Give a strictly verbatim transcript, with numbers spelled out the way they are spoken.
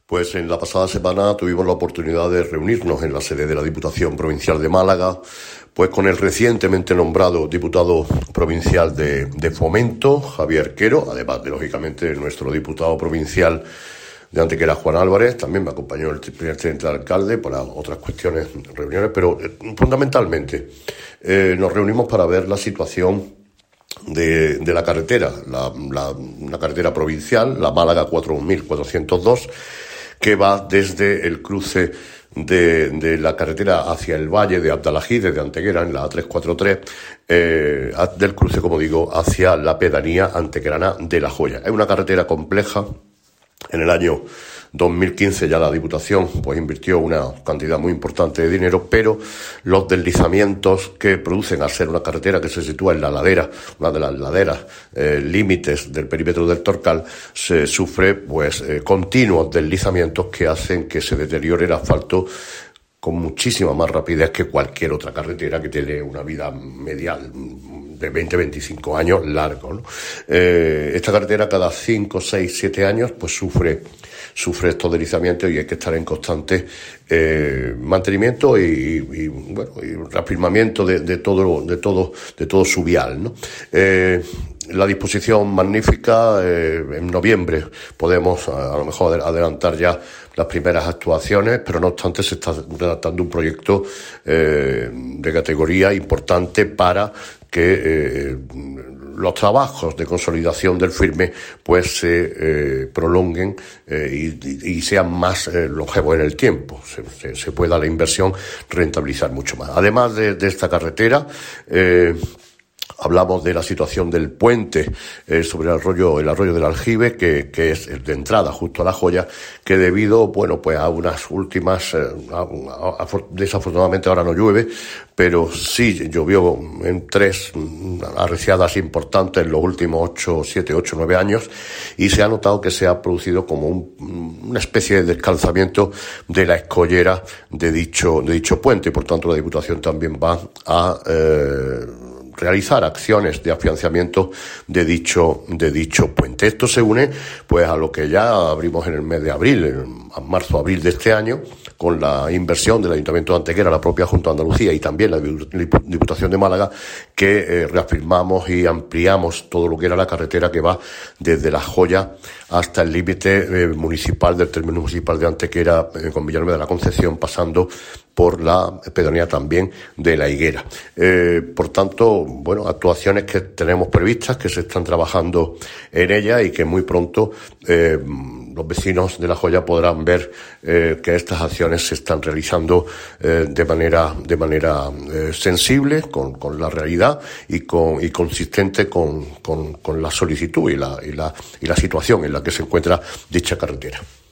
Pues en la pasada semana tuvimos la oportunidad de reunirnos en la sede de la Diputación Provincial de Málaga, pues con el recientemente nombrado diputado provincial de, de Fomento, Javier Quero, además de, lógicamente, nuestro diputado provincial de Antequera, Juan Álvarez. También me acompañó el primer teniente de alcalde para otras cuestiones, reuniones, pero eh, fundamentalmente eh, nos reunimos para ver la situación de, de la carretera, la, la, una carretera provincial, la Málaga cuatro mil cuatrocientos dos, que va desde el cruce de, de la carretera hacia el valle de Abdalají, desde Antequera, en la A trescientos cuarenta y tres, eh, del cruce, como digo, hacia la pedanía antequerana de La Joya. Es una carretera compleja. En el año dos mil quince ya la Diputación pues invirtió una cantidad muy importante de dinero, pero los deslizamientos que producen, al ser una carretera que se sitúa en la ladera, una de las laderas eh, límites del perímetro del Torcal, se sufre pues eh, continuos deslizamientos que hacen que se deteriore el asfalto con muchísima más rapidez que cualquier otra carretera que tiene una vida medial de veinte a veinticinco años largo, ¿no? Eh, esta carretera cada cinco, seis, siete años pues sufre sufre estos deslizamientos y hay que estar en constante eh, mantenimiento y, y, y bueno y reafirmamiento de, de todo de todo de todo su vial, ¿no? Eh, la disposición magnífica. Eh, en noviembre podemos a, a lo mejor adelantar ya las primeras actuaciones, pero no obstante se está redactando un proyecto eh, de categoría importante para que eh, los trabajos de consolidación del firme pues se eh, prolonguen eh, y, y sean más eh, longevos en el tiempo, se, se, se pueda la inversión rentabilizar mucho más. Además de, de esta carretera, eh, hablamos de la situación del puente eh, sobre el arroyo, el arroyo del Aljibe, que, que es de entrada justo a La Joya, que debido, bueno, pues a unas últimas, eh, a, a, a, desafortunadamente ahora no llueve, pero sí llovió en tres arreciadas importantes en los últimos ocho, siete, ocho, nueve años, y se ha notado que se ha producido como un, una especie de descalzamiento de la escollera de dicho, de dicho puente. Por tanto, la Diputación también va a eh, realizar acciones de afianzamiento de dicho de dicho puente. Esto se une pues a lo que ya abrimos en el mes de abril, en marzo-abril de este año, con la inversión del Ayuntamiento de Antequera, la propia Junta de Andalucía y también la Diputación de Málaga, que eh, reafirmamos y ampliamos todo lo que era la carretera que va desde La Joya hasta el límite eh, municipal del término municipal de Antequera eh, con Villanueva de la Concepción, pasando por la pedanía también de La Higuera. Eh, por tanto, bueno, actuaciones que tenemos previstas, que se están trabajando en ellas y que muy pronto eh, los vecinos de La Joya podrán ver eh, que estas acciones se están realizando eh, de manera de manera eh, sensible con, con la realidad y con y consistente con, con, con la solicitud y la, y la y la situación en la que se encuentra dicha carretera.